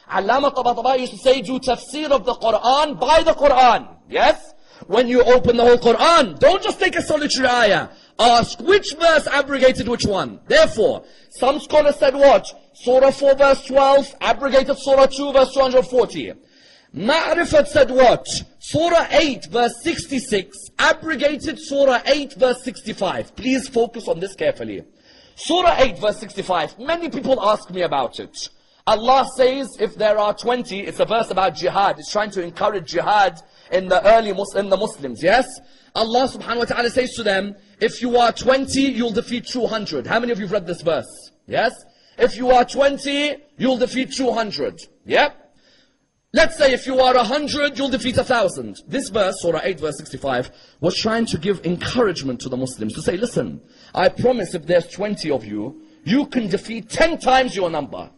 Allama Tabatabai used to say, do tafsir of the Quran by the Quran. Yes? When you open the whole Quran, don't just take a solitary ayah. Ask which verse abrogated which one. Therefore, some scholars said what? Surah 4 verse 12 abrogated Surah 2 verse 240. Ma'rifat said what? Surah 8 verse 66 abrogated Surah 8 verse 65. Please focus on this carefully. Surah 8 verse 65. Many people ask me about it. Allah says if there are 20, it's a verse about jihad. It's trying to encourage jihad in the Muslims, yes? Allah subhanahu wa ta'ala says to them, if you are 20, you'll defeat 200. How many of you have read this verse? Yes? If you are 20, you'll defeat 200. Yep? Let's say if you are 100, you'll defeat 1,000. This verse, Surah 8 verse 65, was trying to give encouragement to the Muslims. To say, listen, I promise if there's 20 of you, you can defeat 10 times your number.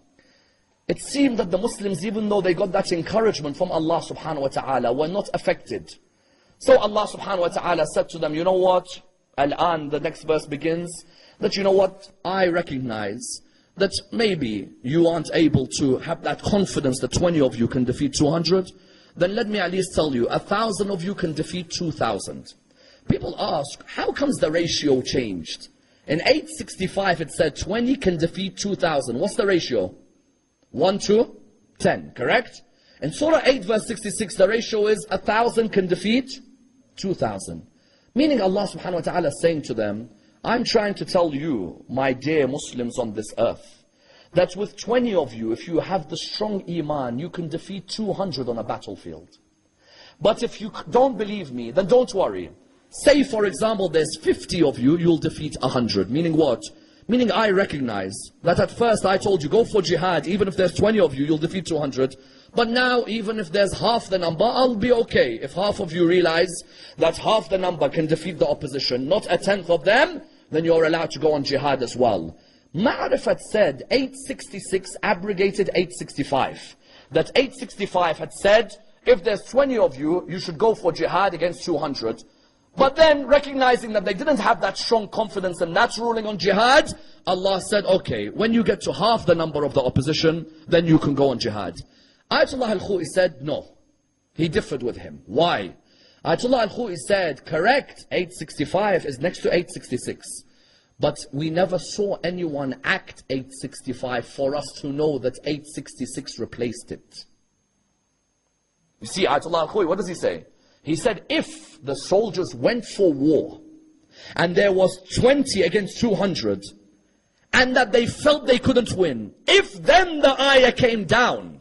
It seemed that the Muslims, even though they got that encouragement from Allah subhanahu wa ta'ala, were not affected. So Allah subhanahu wa ta'ala said to them, you know what? Al-an, the next verse begins, that you know what? I recognize that maybe you aren't able to have that confidence that 20 of you can defeat 200. Then let me at least tell you, 1,000 of you can defeat 2,000. People ask, how comes the ratio changed? In 865 it said 20 can defeat 2,000. What's the ratio? 1 to 10, correct? In Surah 8 verse 66, the ratio is 1,000 can defeat 2,000. Meaning Allah subhanahu wa ta'ala is saying to them, I'm trying to tell you, my dear Muslims on this earth, that with 20 of you, if you have the strong iman, you can defeat 200 on a battlefield. But if you don't believe me, then don't worry. Say for example, there's 50 of you, you'll defeat 100. Meaning what? Meaning I recognize that at first I told you, go for jihad, even if there's 20 of you, you'll defeat 200. But now, even if there's half the number, I'll be okay. If half of you realize that half the number can defeat the opposition, not a tenth of them, then you're allowed to go on jihad as well. Ma'rifat said 866 abrogated 865. That 865 had said, if there's 20 of you, you should go for jihad against 200. But then, recognizing that they didn't have that strong confidence in that ruling on jihad, Allah said, okay, when you get to half the number of the opposition, then you can go on jihad. Ayatollah al-Khou'i said, no. He differed with him. Why? Ayatollah al-Khou'i said, correct, 865 is next to 866. But we never saw anyone act 865 for us to know that 866 replaced it. You see, Ayatollah al-Khou'i, what does he say? He said, if the soldiers went for war, and there was 20 against 200, and that they felt they couldn't win, if then the ayah came down,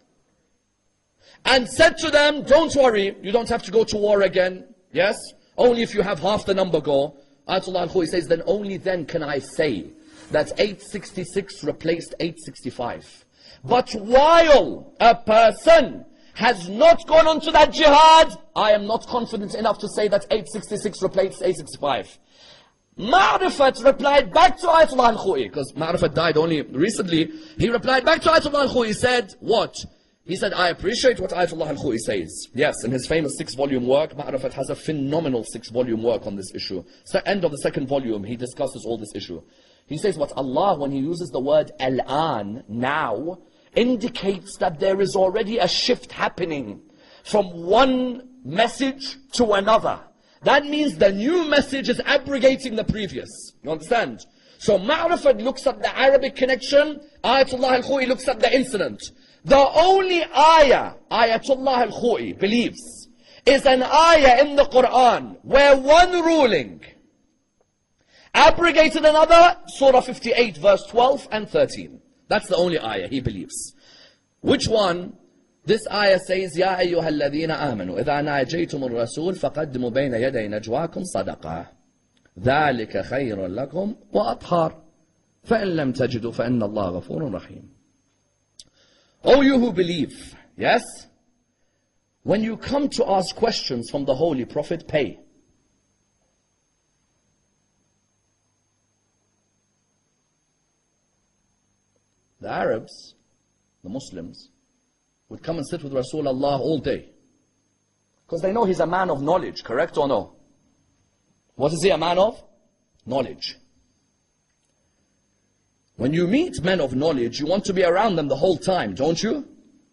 and said to them, don't worry, you don't have to go to war again, yes? Only if you have half the number go. Ayatollah al-Khou'i says, then only then can I say that 866 replaced 865. But while a person has not gone on to that jihad, I am not confident enough to say that 866 replaced 865. Ma'rifat replied back to Ayatollah al-Khou'i, because Ma'rifat died only recently. He replied back to Ayatollah al-Khou'i, he said, what? He said, I appreciate what Ayatollah al-Khou'i says. Yes, in his famous 6-volume work, Ma'rifat has a phenomenal 6-volume work on this issue. So end of the 2nd volume, he discusses all this issue. He says what Allah, when he uses the word al-an, now, indicates that there is already a shift happening from one message to another. That means the new message is abrogating the previous. You understand? So Ma'rifat looks at the Arabic connection, Ayatollah al-Khou'i looks at the incident. The only ayah Ayatollah al-Khou'i believes is an ayah in the Quran where one ruling abrogated another, Surah 58 verse 12 and 13. That's the only ayah he believes. Which one? This ayah says, يَا أَيُّهَا الَّذِينَ آمَنُوا إِذَا نَاجَيْتُمُ الرَّسُولَ فَقَدِّمُوا بَيْنَ يَدَيْ نَجْوَاكُمْ صَدَقَةً ذَلِكَ خَيْرٌ لَكُمْ وَأَطْهَرٌ فَإِن لَمْ تَجِدُوا فَإِنَّ اللَّهَ غَفُورٌ رَحِيمٌ. O you who believe, yes? When you come to ask questions from the Holy Prophet, pay. The Arabs, the Muslims, would come and sit with Rasulullah all day. Because they know he's a man of knowledge, correct or no? What is he a man of? Knowledge. When you meet men of knowledge, you want to be around them the whole time, don't you?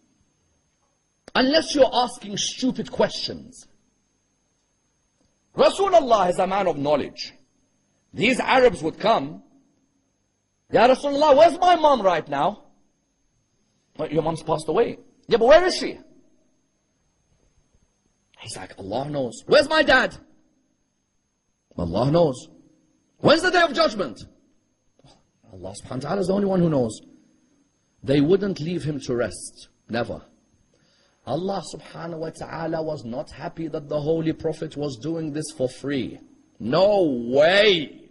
Unless you're asking stupid questions. Rasulullah is a man of knowledge. These Arabs would come, Ya Rasulullah, where's my mom right now? Well, your mom's passed away. Yeah, but where is she? He's like, Allah knows. Where's my dad? Allah knows. When's the day of judgment? Allah subhanahu wa ta'ala is the only one who knows. They wouldn't leave him to rest. Never. Allah subhanahu wa ta'ala was not happy that the Holy Prophet was doing this for free. No way.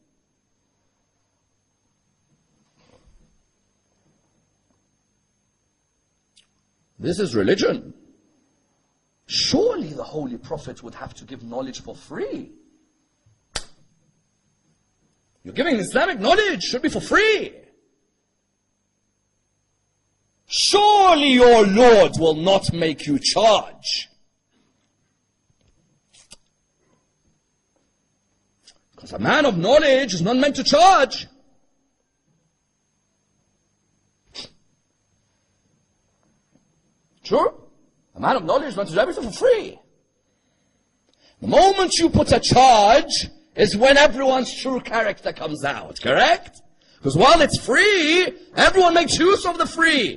This is religion. Surely the Holy Prophet would have to give knowledge for free. You're giving Islamic knowledge, should be for free. Surely your Lord will not make you charge. Because a man of knowledge is not meant to charge. Sure? A man of knowledge is meant to do everything for free. The moment you put a charge is when everyone's true character comes out, correct? Because while it's free, everyone makes use of the free.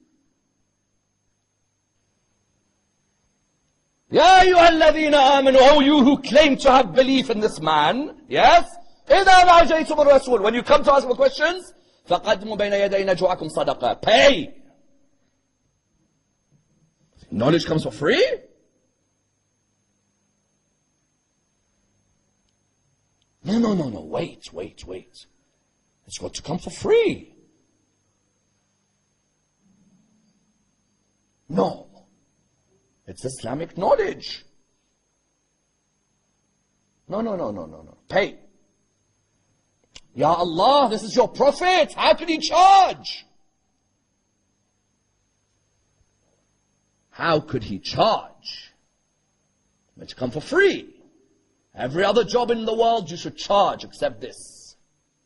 Ya ayyuhalladhina amanu, oh you who claim to have belief in this man, yes? إِذَا رَجَيْتُمُ الرَّسُولِ, when you come to ask for questions, فَقَدْمُوا بَيْنَ يَدَيْ نَجْوَاكُمْ صَدَقَةً, pay. Knowledge comes for free? No, wait. It's got to come for free. No. It's Islamic knowledge. No. Pay. Ya Allah, this is your Prophet. How can he charge? How could he charge? It's come for free. Every other job in the world you should charge except this.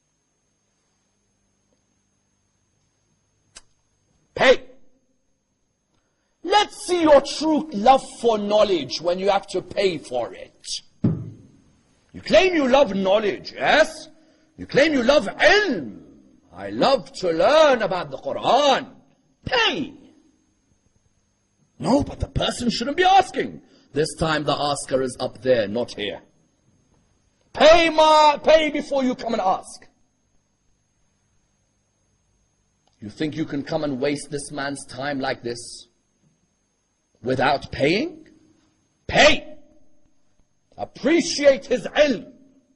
Pay. Let's see your true love for knowledge when you have to pay for it. You claim you love knowledge, yes? You claim you love ilm. I love to learn about the Quran. Pay. No, but the person shouldn't be asking. This time the asker is up there, not here. Pay before you come and ask. You think you can come and waste this man's time like this without paying? Pay! Appreciate his ilm.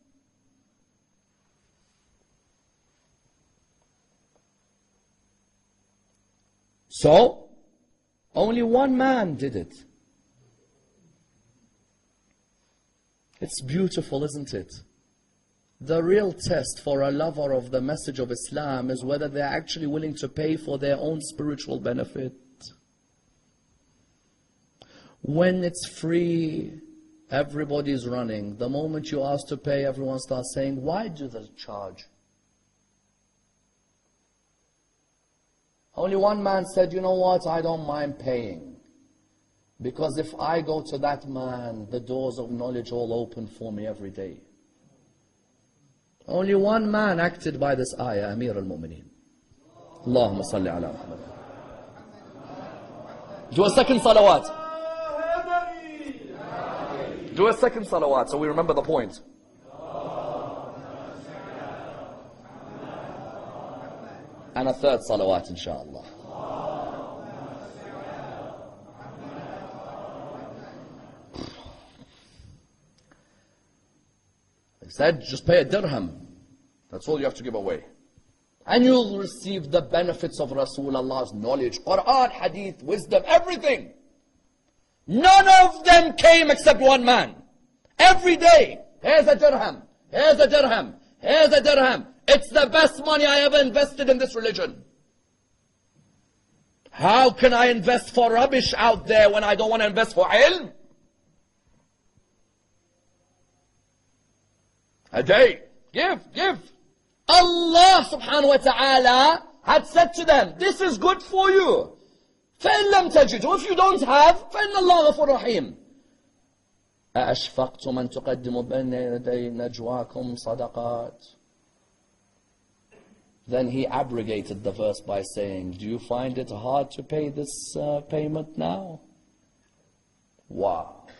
So, only one man did it. It's beautiful, isn't it? The real test for a lover of the message of Islam is whether they're actually willing to pay for their own spiritual benefit. When it's free, everybody's running. The moment you ask to pay, everyone starts saying, why do they charge? Only one man said, you know what, I don't mind paying. Because if I go to that man, the doors of knowledge all open for me every day. Only one man acted by this ayah, Amir al-Mu'mineen. Allahumma salli ala Muhammad. Do a second salawat. Do a second salawat so we remember the point. And a third salawat, inshallah. They said, just pay a dirham. That's all you have to give away. And you'll receive the benefits of Rasulullah's knowledge, Quran, Hadith, wisdom, everything. None of them came except one man. Every day, here's a dirham, here's a dirham, here's a dirham. It's the best money I ever invested in this religion. How can I invest for rubbish out there when I don't want to invest for ilm? A day. Give. Allah subhanahu wa ta'ala had said to them, this is good for you. فَإِن لَمْ تَجِدُوا, if you don't have, فَإِنَّ اللَّهَ غَفُورٌ رَحِيمٌ. أَأَشْفَقْتُمْ أَن تُقَدِّمُوا بَيْنَ يَدَيْ نَجْوَاكُمْ صَدَقَاتٍ. Then he abrogated the verse by saying, do you find it hard to pay this payment now? Wow.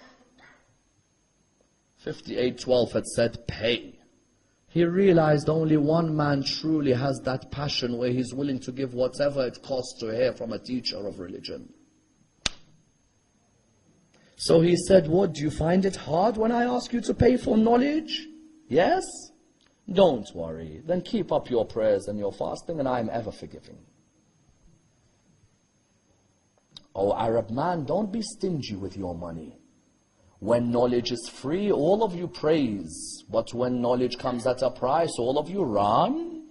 58:12 had said, pay. He realized only one man truly has that passion where he's willing to give whatever it costs to hear from a teacher of religion. So he said, what, do you find it hard when I ask you to pay for knowledge? Yes? Don't worry. Then keep up your prayers and your fasting, and I am ever forgiving. Oh, Arab man, don't be stingy with your money. When knowledge is free, all of you praise. But when knowledge comes at a price, all of you run.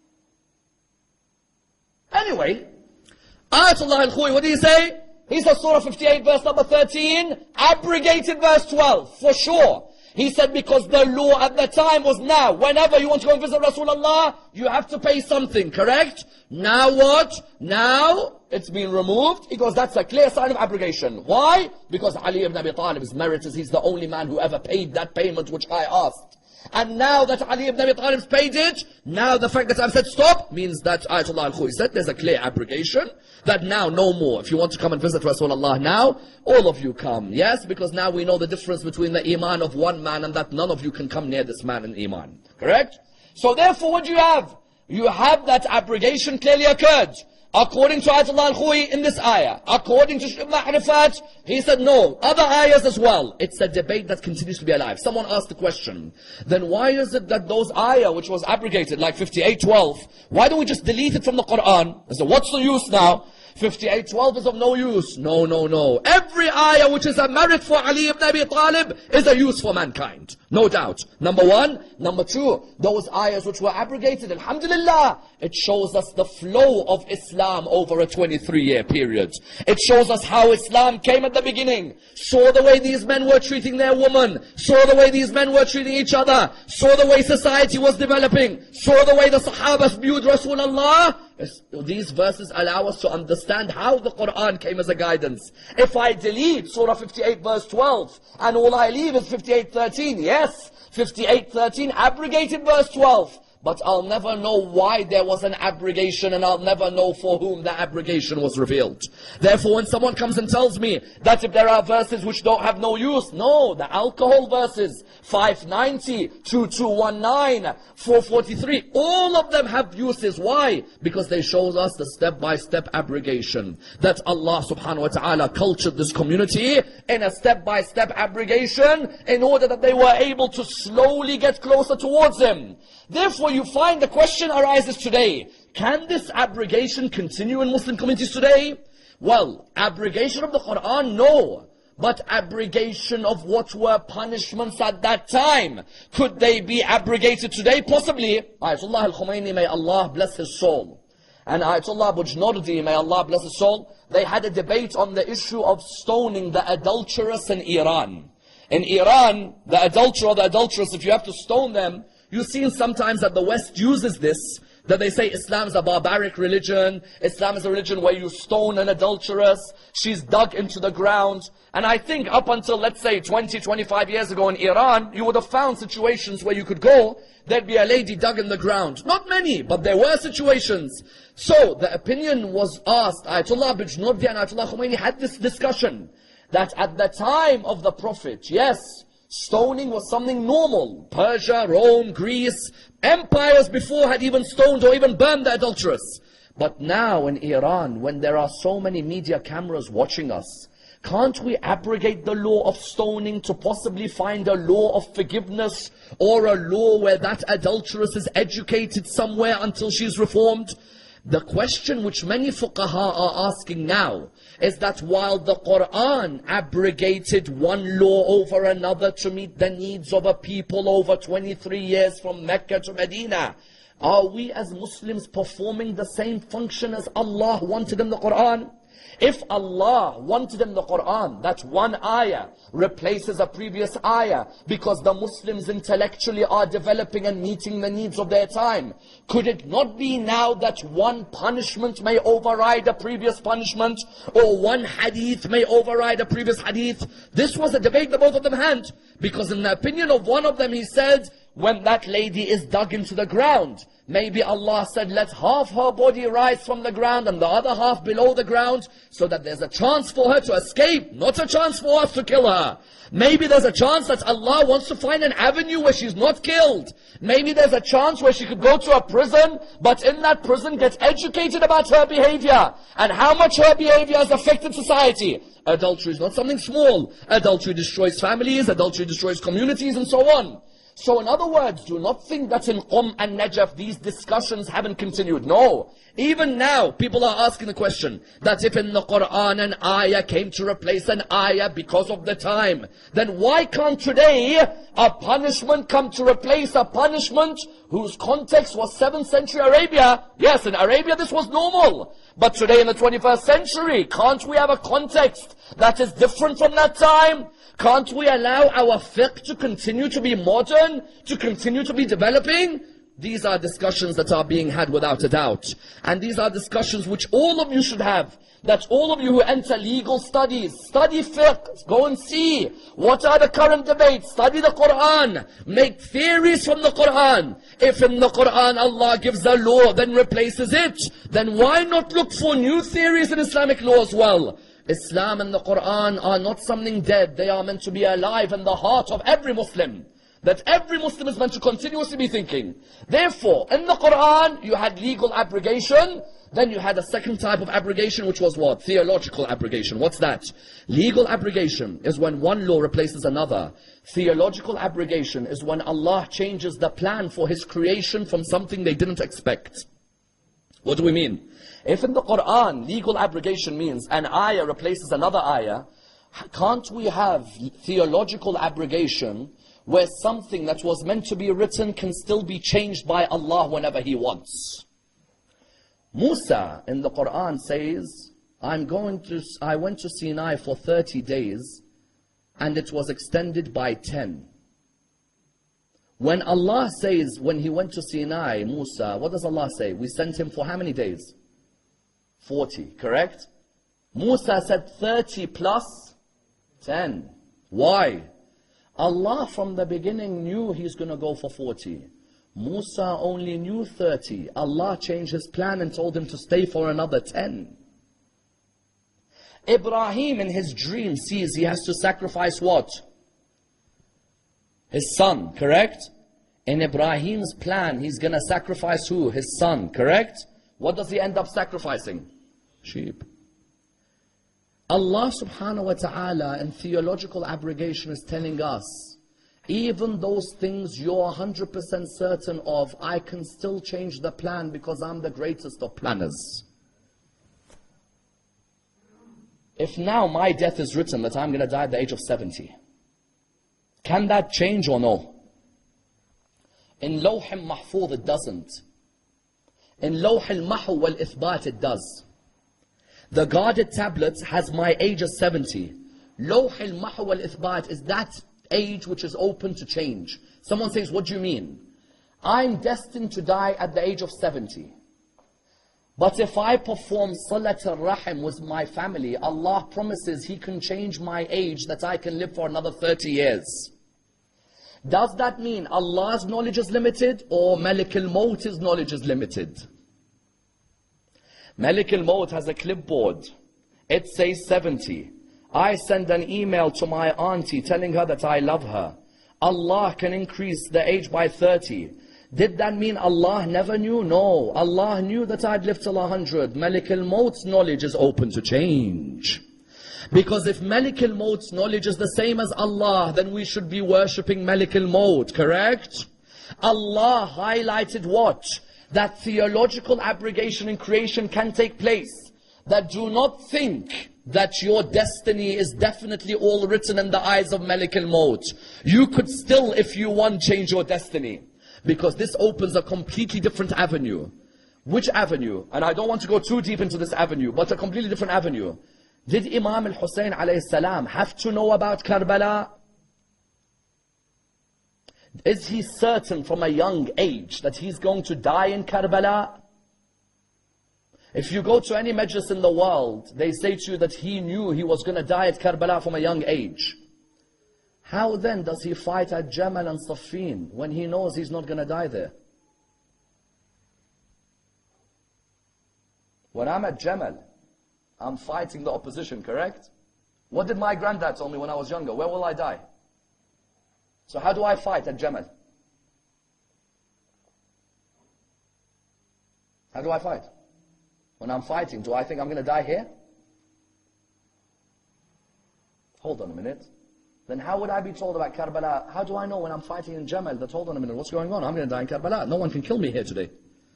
Anyway, Ayatollah al-Khoui, what did he say? He said Surah 58 verse number 13, abrogated verse 12, for sure. He said because the law at the time was now, whenever you want to go and visit Rasulullah, you have to pay something, correct? Now what? Now it's been removed. He goes, that's a clear sign of abrogation. Why? Because Ali ibn Abi Talib's merit is he's the only man who ever paid that payment which I asked. And now that Ali ibn Abi Talib's paid it, now the fact that I've said stop means that Ayatollah al-Khoui said there's a clear abrogation. That now no more. If you want to come and visit Rasulullah now, all of you come. Yes, because now we know the difference between the iman of one man and that none of you can come near this man in iman. Correct? So therefore what do you have? You have that abrogation clearly occurred. According to Ayatollah al-Khoui in this ayah. According to Sheikh Ibn Arafat, he said no. Other ayahs as well. It's a debate that continues to be alive. Someone asked the question, then why is it that those ayah which was abrogated, like 58:12, why don't we just delete it from the Quran? I said, what's the use now? 58:12 is of no use. No, no, no. Every ayah which is a merit for Ali ibn Abi Talib is a use for mankind. No doubt. Number one. Number two, those ayahs which were abrogated, alhamdulillah, it shows us the flow of Islam over a 23-year period. It shows us how Islam came at the beginning, saw the way these men were treating their woman, saw the way these men were treating each other, saw the way society was developing, saw the way the Sahabas viewed Rasulullah. These verses allow us to understand how the Quran came as a guidance. If I delete Surah 58 verse 12 and all I leave is 58:13, yes, 58:13 abrogated verse 12. But I'll never know why there was an abrogation, and I'll never know for whom the abrogation was revealed. Therefore, when someone comes and tells me that if there are verses which don't have no use, no, the alcohol verses, 590, 2219, 443, all of them have uses. Why? Because they show us the step-by-step abrogation. That Allah subhanahu wa ta'ala cultured this community in a step-by-step abrogation in order that they were able to slowly get closer towards Him. Therefore, you find the question arises today, can this abrogation continue in Muslim communities today? Well, abrogation of the Quran, no. But abrogation of what were punishments at that time, could they be abrogated today? Possibly. Ayatollah al-Khomeini, may Allah bless his soul, and Ayatollah Bujnurdi, may Allah bless his soul, they had a debate on the issue of stoning the adulterous in Iran. In Iran, the adulterer or the adulteress, if you have to stone them, you've seen sometimes that the West uses this, that they say Islam is a barbaric religion, Islam is a religion where you stone an adulteress, she's dug into the ground. And I think up until, let's say, 20, 25 years ago in Iran, you would have found situations where you could go, there'd be a lady dug in the ground. Not many, but there were situations. So the opinion was asked, Ayatollah Bujnurdi and Ayatollah Khomeini had this discussion, that at the time of the Prophet, yes, stoning was something normal. Persia, Rome, Greece, empires before had even stoned or even burned the adulteress. But now in Iran, when there are so many media cameras watching us, can't we abrogate the law of stoning to possibly find a law of forgiveness, or a law where that adulteress is educated somewhere until she's reformed? The question which many fuqaha are asking now is that while the Quran abrogated one law over another to meet the needs of a people over 23 years from Mecca to Medina, are we as Muslims performing the same function as Allah wanted in the Quran? If Allah wanted in the Quran that one ayah replaces a previous ayah because the Muslims intellectually are developing and meeting the needs of their time, could it not be now that one punishment may override a previous punishment, or one hadith may override a previous hadith? This was a debate that both of them had, because in the opinion of one of them, he said, when that lady is dug into the ground, maybe Allah said, let half her body rise from the ground and the other half below the ground, so that there's a chance for her to escape, not a chance for us to kill her. Maybe there's a chance that Allah wants to find an avenue where she's not killed. Maybe there's a chance where she could go to a prison, but in that prison get educated about her behavior, and how much her behavior has affected society. Adultery is not something small. Adultery destroys families, adultery destroys communities, and so on. So in other words, do not think that in Qum and Najaf these discussions haven't continued. No. Even now, people are asking the question, that if in the Quran an ayah came to replace an ayah because of the time, then why can't today a punishment come to replace a punishment whose context was 7th century Arabia? Yes, in Arabia this was normal. But today in the 21st century, can't we have a context that is different from that time? Can't we allow our fiqh to continue to be modern, to continue to be developing? These are discussions that are being had without a doubt. And these are discussions which all of you should have. That all of you who enter legal studies, study fiqh, go and see what are the current debates, study the Quran, make theories from the Quran. If in the Quran Allah gives a law, then replaces it, then why not look for new theories in Islamic law as well? Islam and the Quran are not something dead. They are meant to be alive in the heart of every Muslim. That every Muslim is meant to continuously be thinking. Therefore, in the Quran, you had legal abrogation. Then you had a second type of abrogation, which was what? Theological abrogation. What's that? Legal abrogation is when one law replaces another. Theological abrogation is when Allah changes the plan for His creation from something they didn't expect. What do we mean? If in the Quran, legal abrogation means an ayah replaces another ayah, can't we have theological abrogation where something that was meant to be written can still be changed by Allah whenever He wants? Musa in the Quran says, I went to Sinai for 30 days and it was extended by 10. When Allah says, when He went to Sinai, Musa, what does Allah say? We sent him for how many days? 40, correct? Musa said 30 plus 10. Why? Allah from the beginning knew He's going to go for 40. Musa only knew 30. Allah changed His plan and told him to stay for another 10. Ibrahim in his dream sees he has to sacrifice what? His son, correct? In Ibrahim's plan, he's going to sacrifice who? His son, correct? What does he end up sacrificing? Sheep. Allah subhanahu wa ta'ala in theological abrogation is telling us, even those things you're 100% certain of, I can still change the plan because I'm the greatest of planners. If now my death is written that I'm going to die at the age of 70, can that change or no? In Lawh al-Mahfuz it doesn't. In Lawh al-Mahu wal-Ithbat it does. The guarded tablet has my age as 70. Lawh al-Mahu wal-Ithbat is that age which is open to change. Someone says, what do you mean? I'm destined to die at the age of 70. But if I perform Salat al-Rahim with my family, Allah promises He can change my age that I can live for another 30 years. Does that mean Allah's knowledge is limited or Malik al-Maut's knowledge is limited? Malik al-Maut has a clipboard. It says 70. I send an email to my auntie telling her that I love her. Allah can increase the age by 30. Did that mean Allah never knew? No. Allah knew that I'd live till 100. Malik al-Maut's knowledge is open to change. Because if Malik al-Maut's knowledge is the same as Allah, then we should be worshipping Malik al-Maut, correct? Allah highlighted what? That theological abrogation in creation can take place. That do not think that your destiny is definitely all written in the eyes of Malik al-Maut. You could still, if you want, change your destiny. Because this opens a completely different avenue. Which avenue? And I don't want to go too deep into this avenue, but a completely different avenue. Did Imam al-Hussein alayhi salam have to know about Karbala? Is he certain from a young age that he's going to die in Karbala? If you go to any majlis in the world, they say to you that he knew he was going to die at Karbala from a young age. How then does he fight at Jamal and Siffin when he knows he's not going to die there? When I'm at Jamal, I'm fighting the opposition, correct? What did my granddad tell me when I was younger? Where will I die? So how do I fight at Jamal? How do I fight? When I'm fighting, do I think I'm going to die here? Hold on a minute. Then how would I be told about Karbala? How do I know when I'm fighting in Jamal that, hold on a minute, what's going on? I'm going to die in Karbala. No one can kill me here today.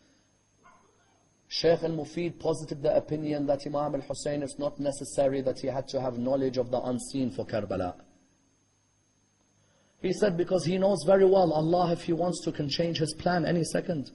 Shaykh al-Mufid posited the opinion that Imam al-Hussein, it's not necessary that he had to have knowledge of the unseen for Karbala. He said because he knows very well Allah, if He wants to, can change His plan any second.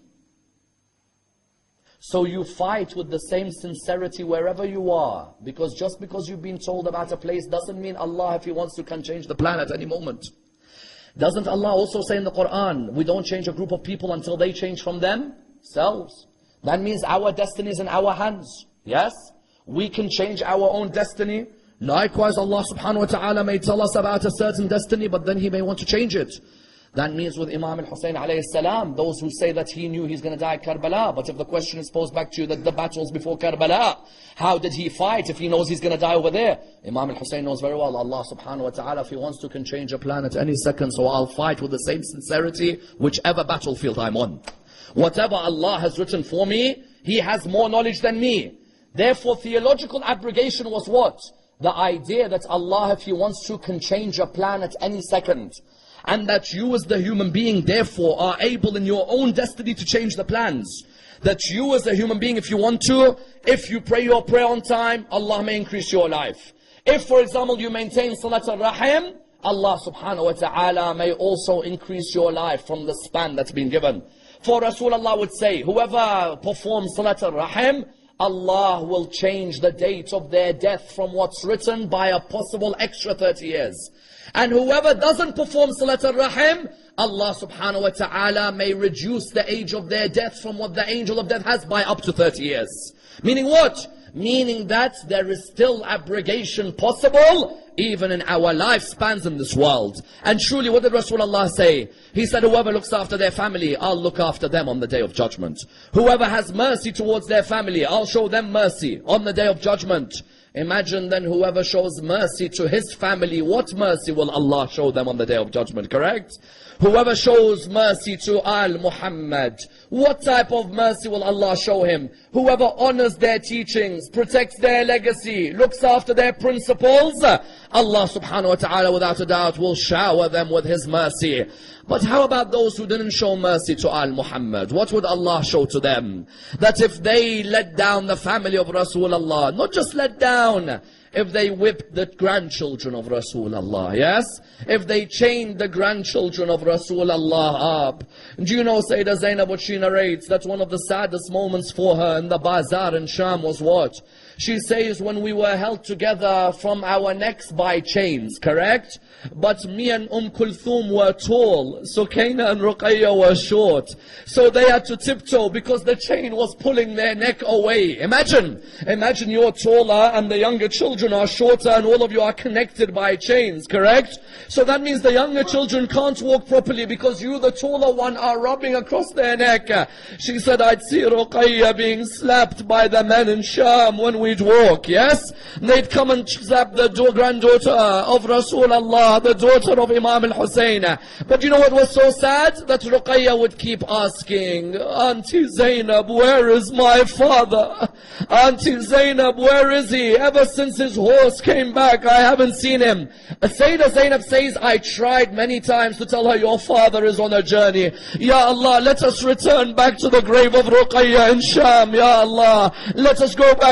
So you fight with the same sincerity wherever you are. Because just because you've been told about a place doesn't mean Allah, if He wants to, can change the plan at any moment. Doesn't Allah also say in the Quran, we don't change a group of people until they change from themselves? That means our destiny is in our hands. Yes? We can change our own destiny. Likewise, Allah subhanahu wa ta'ala may tell us about a certain destiny, but then He may want to change it. That means with Imam al-Hussein alayhi salam, those who say that he knew he's going to die at Karbala, but if the question is posed back to you that the battles before Karbala, how did he fight if he knows he's going to die over there? Imam al-Hussein knows very well, Allah subhanahu wa ta'ala, if He wants to, can change a plan at any second, so I'll fight with the same sincerity, whichever battlefield I'm on. Whatever Allah has written for me, He has more knowledge than me. Therefore, theological abrogation was what? The idea that Allah, if He wants to, can change a plan at any second. And that you as the human being, therefore, are able in your own destiny to change the plans. That you as a human being, if you want to, if you pray your prayer on time, Allah may increase your life. If, for example, you maintain Salat al-Rahim, Allah subhanahu wa ta'ala may also increase your life from the span that's been given. For Rasulullah would say, whoever performs Salat al-Rahim, Allah will change the date of their death from what's written by a possible extra 30 years. And whoever doesn't perform Salat al-Rahim, Allah subhanahu wa ta'ala may reduce the age of their death from what the angel of death has by up to 30 years. Meaning what? Meaning that there is still abrogation possible even in our lifespans in this world. And truly, what did Rasulullah say? He said, whoever looks after their family, I'll look after them on the day of judgment. Whoever has mercy towards their family, I'll show them mercy on the day of judgment. Imagine then whoever shows mercy to his family, what mercy will Allah show them on the day of judgment, correct? Whoever shows mercy to Al-Muhammad, what type of mercy will Allah show him? Whoever honors their teachings, protects their legacy, looks after their principles, Allah subhanahu wa ta'ala without a doubt will shower them with His mercy. But how about those who didn't show mercy to Al-Muhammad? What would Allah show to them? That if they let down the family of Rasulullah, not just let down, if they whipped the grandchildren of Rasulullah, yes? If they chained the grandchildren of Rasulullah up. Do you know Sayyidah Zainab, what she narrates, that one of the saddest moments for her in the bazaar in Sham was what? She says, when we were held together from our necks by chains, correct? But me and Kulthum were tall, Sukaina and Ruqayya were short. So they had to tiptoe because the chain was pulling their neck away. Imagine you're taller and the younger children are shorter and all of you are connected by chains, correct? So that means the younger children can't walk properly because you, the taller one, are rubbing across their neck. She said, I'd see Ruqayya being slapped by the men in Sham when we'd walk, yes? They'd come and slap the granddaughter of Rasulullah, the daughter of Imam al-Hussein. But you know what was so sad? That Ruqayya would keep asking, Auntie Zainab, where is my father? Auntie Zainab, where is he? Ever since his horse came back, I haven't seen him. Sayyidah Zainab says, I tried many times to tell her, your father is on a journey. Ya Allah, let us return back to the grave of Ruqayya in Sham. Ya Allah, let us go back to that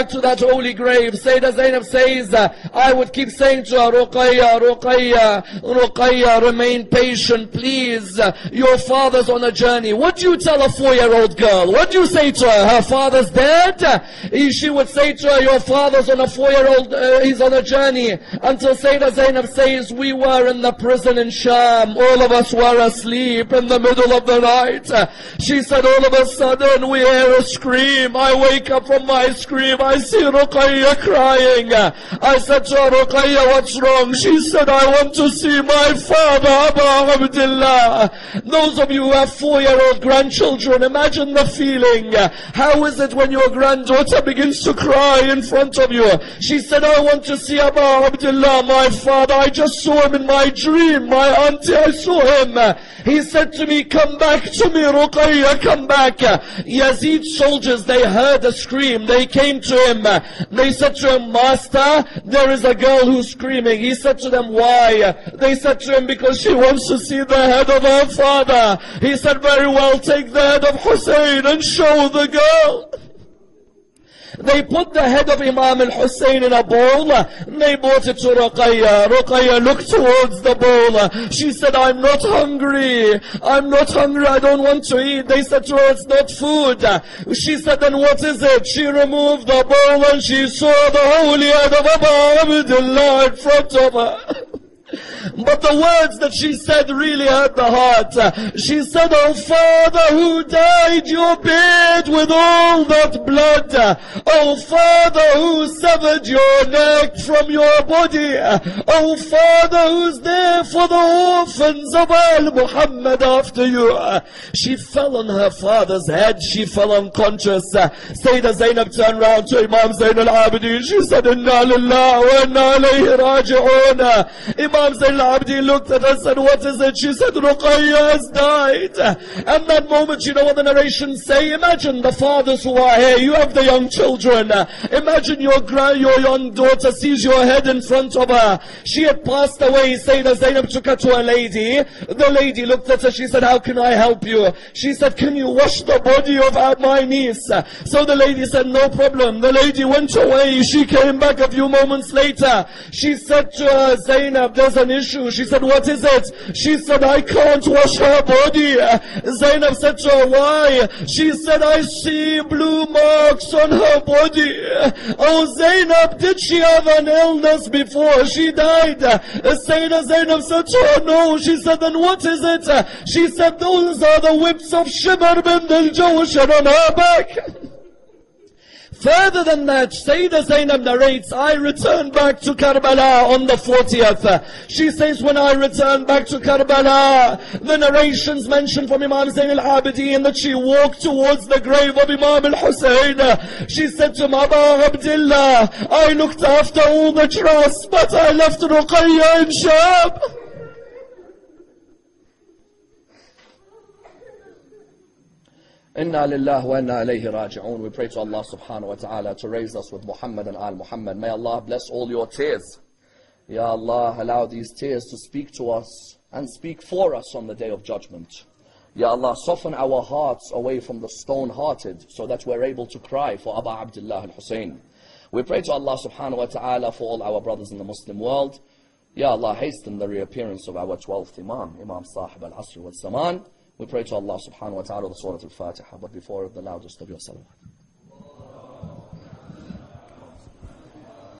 holy grave. Sayyidah Zainab says, I would keep saying to her, Ruqayya, Ruqayya, Ruqayya, remain patient, please. Your father's on a journey. What do you tell a 4-year-old girl? What do you say to her? Her father's dead? She would say to her, your father's on a 4-year-old, he's on a journey. Until Sayyidah Zainab says, we were in the prison in Sham. All of us were asleep in the middle of the night. She said, all of a sudden we hear a scream. I wake up from my scream. I see Ruqayya crying. I said to her, Ruqayya, what's wrong? She said, I want to see my father, Aba Abdullah. Those of you who have 4-year-old grandchildren, imagine the feeling. How is it when your granddaughter begins to cry in front of you? She said, I want to see Aba Abdullah, my father. I just saw him in my dream. My auntie, I saw him. He said to me, come back to me, Ruqayya, come back. Yazid soldiers, they heard a scream. They came to him. They said to him, Master, there is a girl who's screaming. He said to them, why? They said to him, because she wants to see the head of her father. He said, very well, take the head of Hussein and show the girl. They put the head of Imam al-Hussein in a bowl. They brought it to Ruqayya. Ruqayya looked towards the bowl. She said, I'm not hungry. I'm not hungry. I don't want to eat. They said to her, it's not food. She said, then what is it? She removed the bowl and she saw the holy head of Aba Abdullah in front of her. But the words that she said really hurt the heart. She said, oh Father who dyed your beard with all that blood. Oh Father who severed your neck from your body. Oh Father who's there for the orphans of Al-Muhammad after you. She fell on her father's head. She fell unconscious. Sayyidah Zainab turned round to Imam Zain al-Abidin. She said, Inna lillahi wa inna ilayhi raji'un. Imam Zain al-Abidin looked at her and said, what is it? She said, Ruqayya has died. And that moment, you know what the narrations say? Imagine the fathers who are here. You have the young children. Imagine your young daughter sees your head in front of her. She had passed away. Sayyidah Zainab took her to a lady. The lady looked at her. She said, how can I help you? She said, can you wash the body of my niece? So the lady said, no problem. The lady went away. She came back a few moments later. She said to her, Zainab, there's an issue. She said, what is it? She said, I can't wash her body. Zainab said to her, why? She said, I see blue marks on her body. Oh Zainab, did she have an illness before she died? Sayyidah Zainab said to her, no. She said, then what is it? She said, those are the whips of Shimr bin al-Jawshan on her back. Further than that, Sayyidah Zainab narrates, I returned back to Karbala on the 40th. She says, when I returned back to Karbala, the narrations mention from Imam Zain al-Abidin that she walked towards the grave of Imam al-Hussein. She said to Aba Abdullah, I looked after all the trusts, but I left Ruqayya in Sham. Inna lillahi wa inna ilayhi raji'un. We pray to Allah subhanahu wa ta'ala to raise us with Muhammad and al-Muhammad. May Allah bless all your tears. Ya Allah, allow these tears to speak to us and speak for us on the day of judgment. Ya Allah, soften our hearts away from the stone-hearted so that we're able to cry for Aba Abdullah al-Hussein. We pray to Allah subhanahu wa ta'ala for all our brothers in the Muslim world. Ya Allah, hasten the reappearance of our 12th Imam, Imam Sahib al-Asr wal-Zaman. We pray to Allah subhanahu wa ta'ala the Surah Al-Fatiha, but before the loudest of your salawat.